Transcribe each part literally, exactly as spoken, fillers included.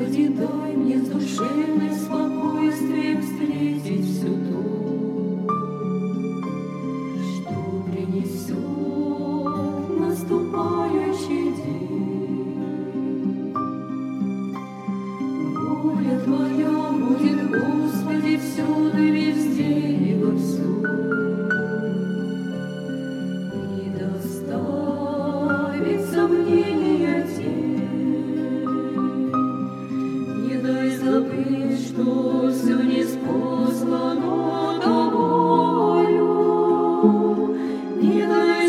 Господи, дай мне с душевным спокойствием встретить всю то, что принесет наступающий день. Воля Твоя будет, Господи, всюду, везде и во всем. Не доставить сомнения тень, не дай забыть, что все ниспослано Тобою, не дай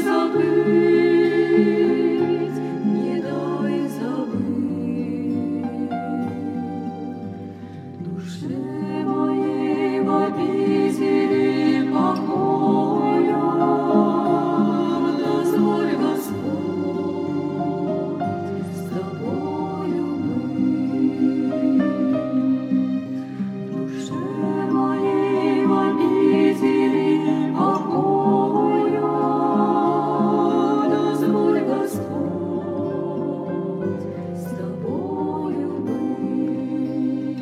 забыть, не дай забыть. Душе моей в обители покоя дозволь, Господь, с Тобою быть. Душе моей в обители покоя дозволь, Господь, с Тобою быть.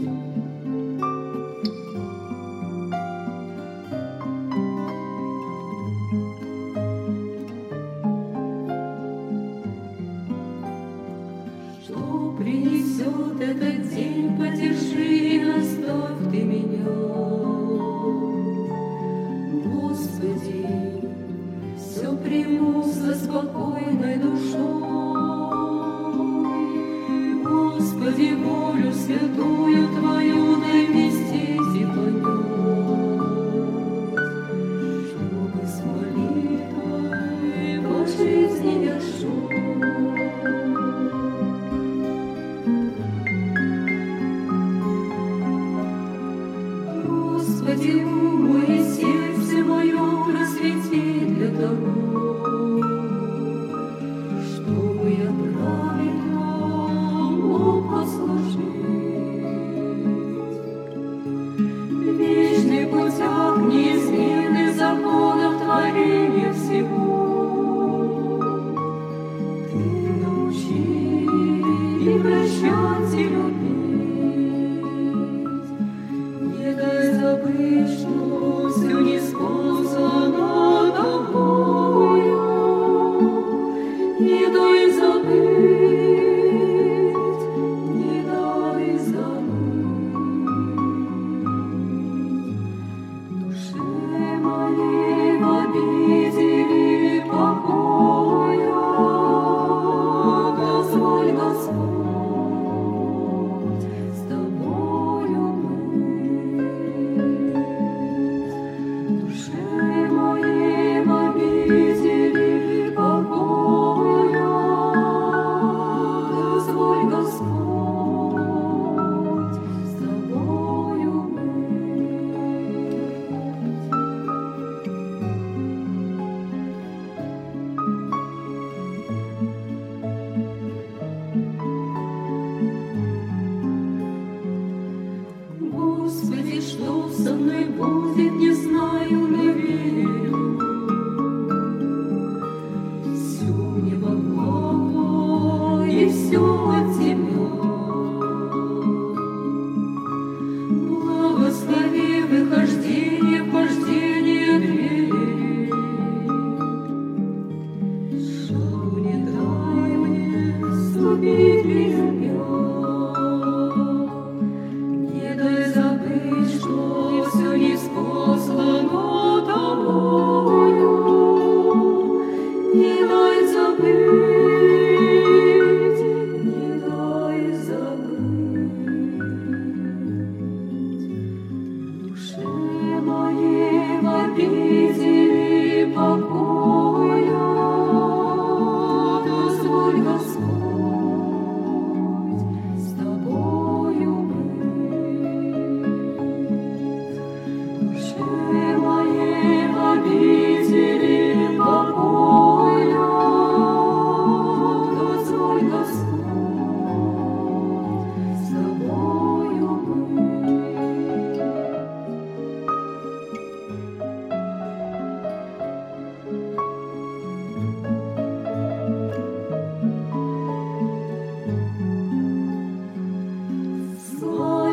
Что принесет этот день, подержи и наставь Ты меня. Господи, все приму со спокойной душой. Господи, волю святую Твою дай вместить и понять, чтобы с молитвой по жизни я шел. Господи, ум мой и сердце мое просвети для того, чтобы я правильно мог послужить. В вечных путях неизменных законов творения всего Ты научи и прощать, и любить. Не дай забыть, что все ниспослано Тобою, не дай забыть, не дай забыть. Душе моей в обители покоя дозволь, Господь,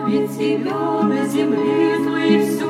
Ведь тебя на земле твоей все